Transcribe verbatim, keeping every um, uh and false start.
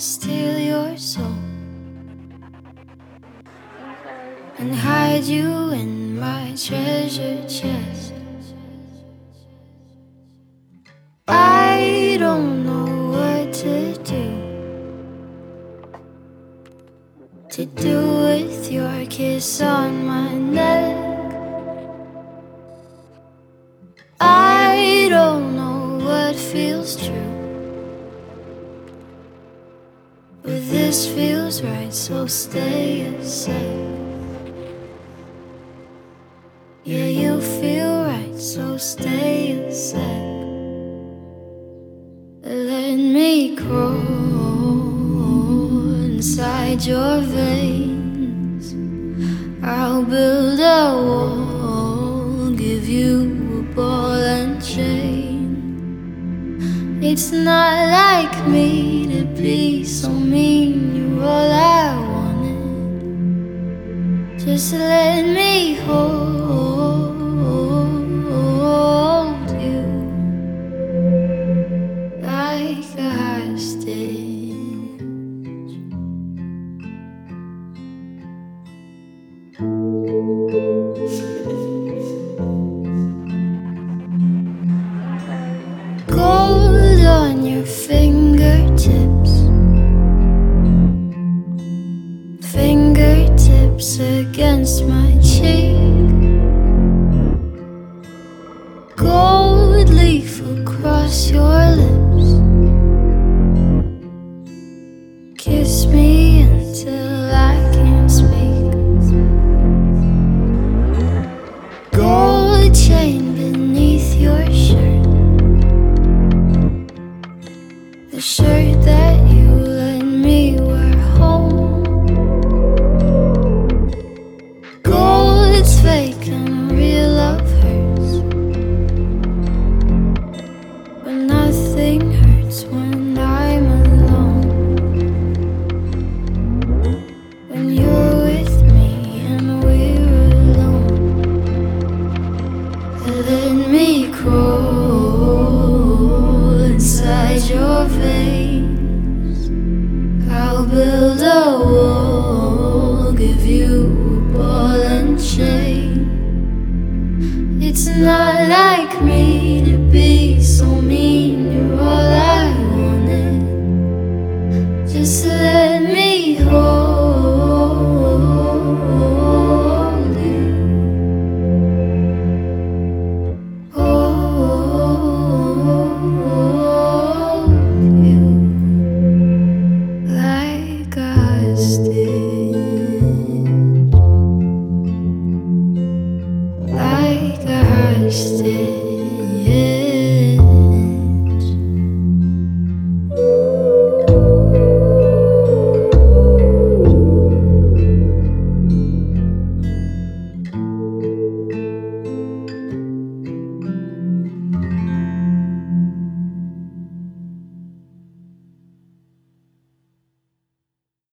steal your soul and hide you in my treasure chest. I don't know what to do to do with your kiss on my neck. I don't know what feels true, but this feels right, so stay a sec. Yeah, you feel right, so stay a sec. Let me crawl inside your veins. I'll build a wall, give you a ball and chain. It's not like me to be so mean, you're all I wanted. Just let me hold you like a hostage. Gold on your fingertips, fingertips against my cheek. Gold leaf across your lips. Kiss me until I can't speak. Gold chain beneath your shirt, the shirt that you let me wear home. Gold's fake and real love hurts, but nothing hurts when I'm alone. When you're with me and we're alone, let me crawl inside your veins. I'll build a wall, give you a ball and chain. It's not like me to be so mean, you're all I wanted. Just let me hold you, hold you like a hostage, like a hostage.